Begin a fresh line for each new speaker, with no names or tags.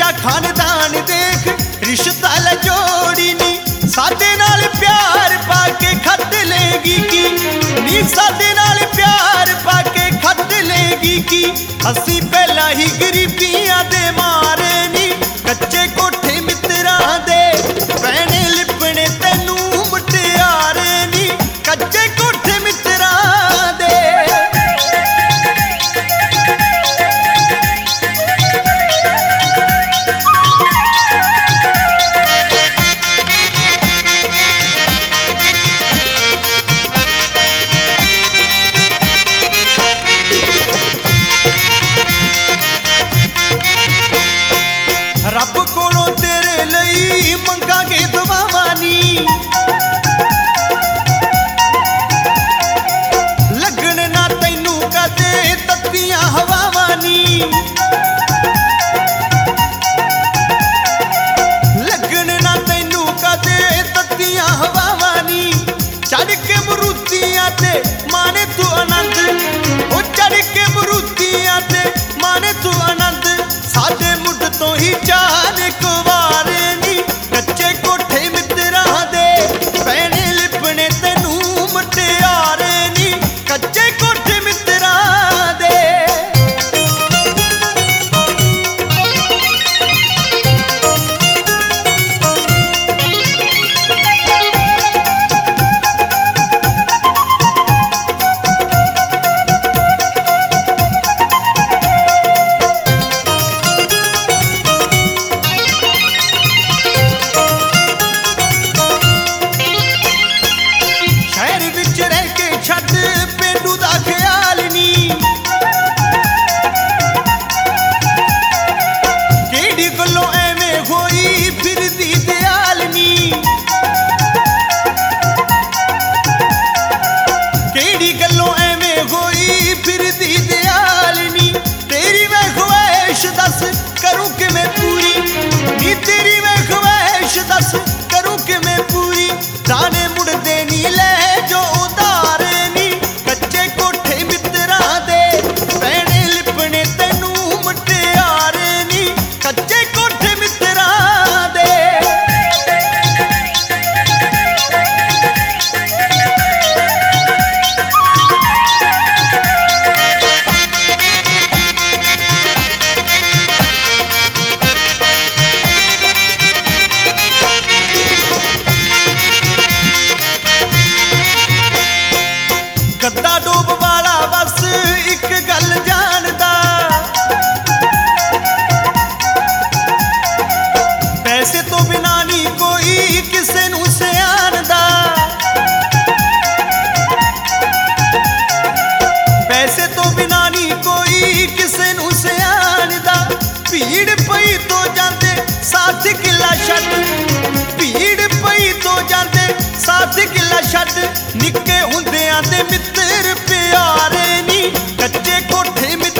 तेरा खानदान देख रिश्ता ला जोड़ी नी साडे नाल प्यार पाके खत लेगी की नी साडे नाल प्यार पाके खत लेगी की असी पहला ही गरीबियां दे मारे नी कच्चे कोठे मित्रा दे पैने लिपने तैनू मुटियारे नी कच्चे कोठे मित्रा दे रब कोलों तेरे लई मंगांगे दुआवां नी लगन ना तैनू कदे तत्तियां हवावां नी लगन ना तैनू कदे तत्तियां हवावां नी चढ़ के मरूतियां ते माने तू आनंद ओ चढ़ के मरूतियां ते माने तू आनंद साडे मुढ़ तो ही चार कुवारे नी कच्चे कोठे मित्रा दे पैने लिपने तैनू मुटियारे नी कच्चे कोठे मित्रा दे दस करूं कि मैं पूरी नी तेरी मैं ख्वाहिश दस करूं कि मैं पूरी दाने मुड़दे नी ले जो उधारे नी कच्चे कोठे मित्रा दे पैने लिपने तैनू मुटियारे नी कच्चे कोठे मित्रा दे गद्दा डूब वाला बस एक गल जानदा पैसे तो बिना नी कोई किसे नू सियाणदा पैसे तो बिना नी कोई किसे नू सियाणदा भीड़ पई तो जांदे साथ किला छड्ड भीड़ पई तो जांदे साथ किला छड्ड निक्के हुंदियां दे मित्र प्यारे नी कच्चे कोठे